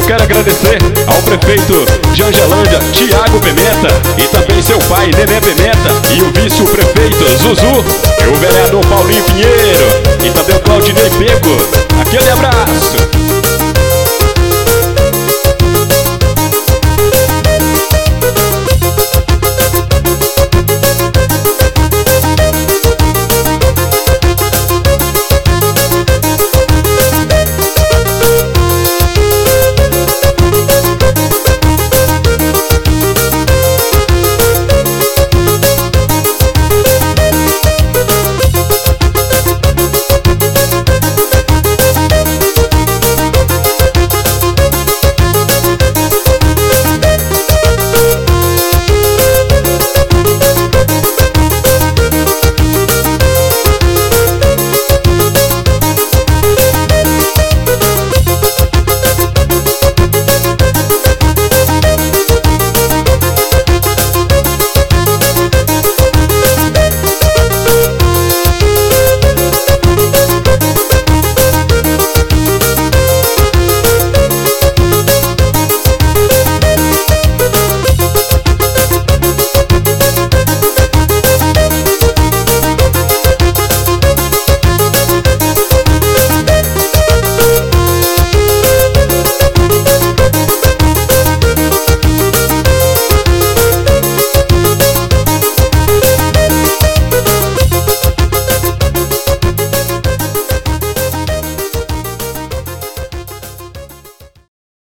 quero agradecer ao prefeito de Angelândia, Tiago Pimenta, e também seu pai, Nenê Pimenta, e o vice-prefeito, Zuzu, e o vereador Paulinho Pinheiro, e também o Claudinei Pego. Aquele abraço!